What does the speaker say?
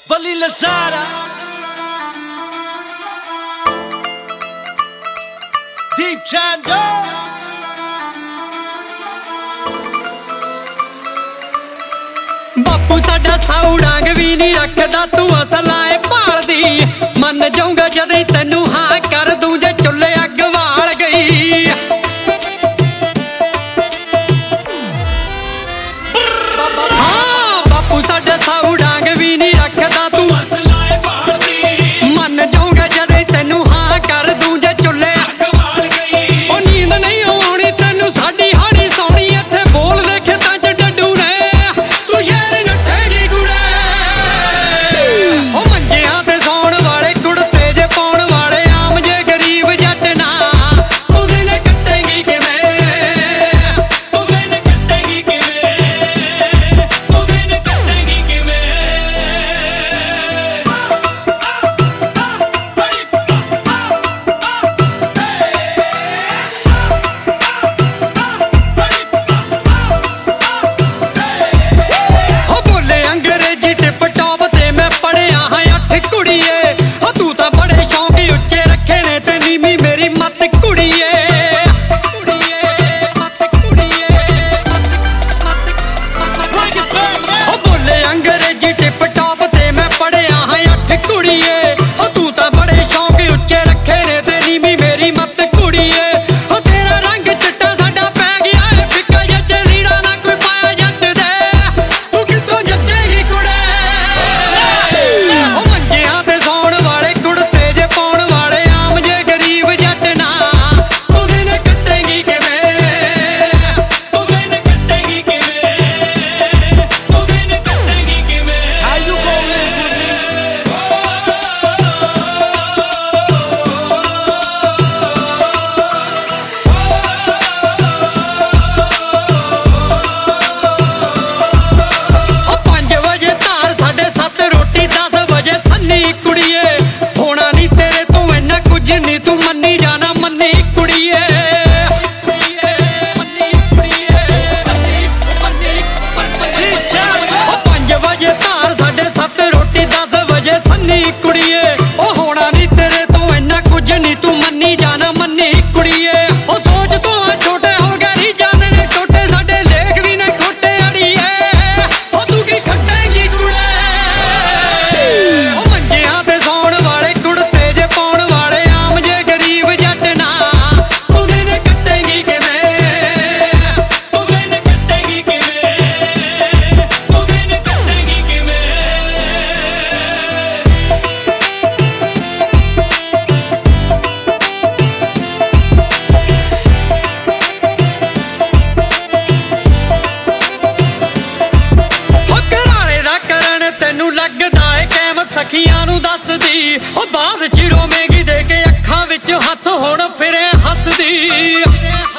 Bali Lazara, Deep Chando, बापू साडा साऊ डांग भी नहीं रखदा तू असलाए भालदी मन जाऊंगा जदे तैनू हाँ कर दूं जे चुल्हे अग वाल गई। हाँ बापू साडा साऊ डांग भी नहीं रखदा तू असलाए भालदी मन जाऊंगा जदे तैनू हाँ कर दूं जे चुल्हे अग वाल गई। ओ नींद नहीं आउणी तैनू साडी हाड़ी सौणी इत्थे बोल दे खेतां च डड्डू ने तू शहर नट्ठेगी कुड़े। ओ मंजियां ते सौण वाले कुड़ते जे पाउण वाले आम जे गरीब जट ना तू दिन कट्टेगी किवें तू दिन कट्टेगी किवें तू दिन कट्टेगी किवें। हो बोले अंग्रेजी टिप टॉप ते मैं पढ़िया हाँ 8 कुड़िए हो तू तां बड़े शौक उच्चे रखे ने ते नीवी मेरी मत कुड़िए। हो बोले अंग्रेजी टिप टॉप ते मैं पढ़िया हाँ 8 कुड़िए हो तू तां बड़े शौक उच्चे रखे ने ते नीवी मेरी मत कुड़िए। हो तेरा रंग चिट्टा साडा पै गया है फिक्का जच्चे लीड़ा ना कोई पाया जट दे तू कितों जच्चेगी कुड़े। ओ मंजियां ते सौण वाले कुड़ते जे पाउण वाले आम जे गरीब जट ना तू दिन कट्टेगी किवें तू दिन कट्टेगी किवें तू दिन कट्टेगी किवें। how you gon' live with me? हो 5 ਵਜੇ ਧਾਰ 7:30 ਰੋਟੀ 10 ਵਜੇ ਸੰਨੀ ਕੁੜੀਏ ਹੋਣਾ ਨਹੀਂ ਤੇਰੇ ਤੋਂ ਇੰਨਾ ਕੁਝ ਨਹੀਂ ਤੂੰ ਮੰਨੀ ਜਾਣਾ ਮੰਨੀ ਕੁੜੀਏ। ਹੋ 5 ਵਜੇ ਧਾਰ 7:30 ਰੋਟੀ 10 ਵਜੇ ਸੰਨੀ ਕੁੜੀਏ ਉਹ ਹੋਣਾ ਨਹੀਂ ਤੇਰੇ ਤੋਂ ਇੰਨਾ ਕੁਝ ਨਹੀਂ ਤੂੰ ਮੰਨੀ ਜਾਣਾ ਮੰਨੀ ਕੁੜੀਏ। ਉਹ ਸੋਚ ਤੋਂ ਆ ਛੋਟੇ ਹੋ ਗਏ ਰੀ ਜਾਂਦੇ ਨੇ ਛੋਟੇ ਸਾਡੇ ਲੇਖ ਵੀ ਨੇ ਖੋਟੇ ਅੜੀਏ ਉਹ ਤੂੰ ਕੀ ਖੱਟੇਂਗੀ ਕੁੜੇ। ਉਹ ਮੰਜਿਆਂ ਤੇ ਸੌਣ ਵਾਲੇ ਕੁੜਤੇ ਜੇ ਪਾਉਣ ਵਾਲੇ ਆਮ ਜੇ ਗਰੀਬ ਜੱਟ ਨਾ ਤੂੰ ਦਿਨ ਕੱਟੇਂਗੀ ਕਿਵੇਂ ਤੂੰ ਦਿਨ ਕੱਟੇਂਗੀ ਕਿਵੇਂ ਤੂੰ ਦਿਨ ਕੱਟੇਂਗੀ ਕਿਵੇਂ। ਹੋ ਘਰਾਣੇ ਦਾ ਕਰਨ ਤੈਨੂੰ ਲੱਗਦਾ ਏ ਕੈਮ ਸਖੀਆਂ ਨੂੰ ਦੱਸਦੀ ਹੋ ਬਾਅਦ ਚ ਰੋਵੇਂਗੀ ਦੇ ਕੇ ਅੱਖਾਂ ਵਿੱਚ ਹੱਥ ਹੁਣ ਫਿਰੇ ਹੱਸਦੀ।